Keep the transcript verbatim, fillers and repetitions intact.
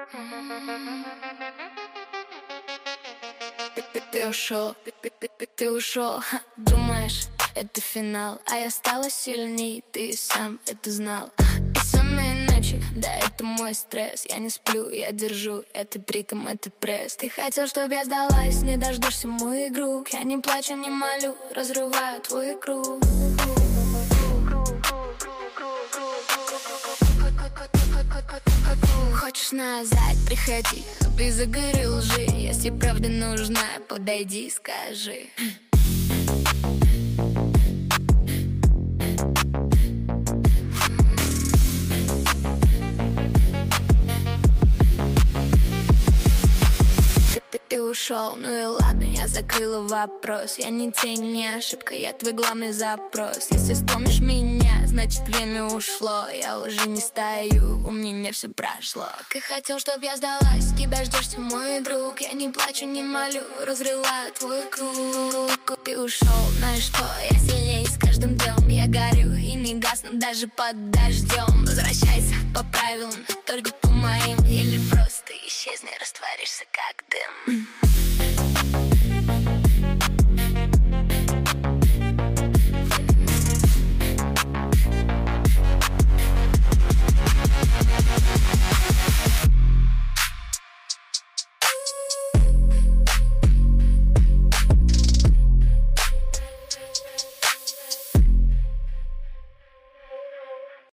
Ты, ты, ты ушел, ты, ты, ты, ты, ты ушел. Ха, думаешь, это финал, а я стала сильней, ты сам это знал. Бессонные ночи, да, это мой стресс. Я не сплю, я держу этот ритм, этот пресс. Ты хотел, чтобы я сдалась, не дождешься мою игру. Я не плачу, не молю, разрываю твой круг. Хочешь назад, приходи, без игры лжи. Если правда нужна, подойди, скажи. Ты ушел, ну и ладно, я закрыла вопрос. Я не тень, не ошибка, я твой главный запрос. Если вспомнишь меня, значит время ушло. Я уже не стою, у меня все прошло. Ты хотел, чтоб я сдалась, тебя ждешься, мой друг. Я не плачу, не молю, разрыла твой круг. Ты ушел, знаешь что, я сильнее с каждым днем. Я горю и не гасну даже под дождем. Возвращайся по правилам, только по моим. Или просто исчезни, растворишься как дым.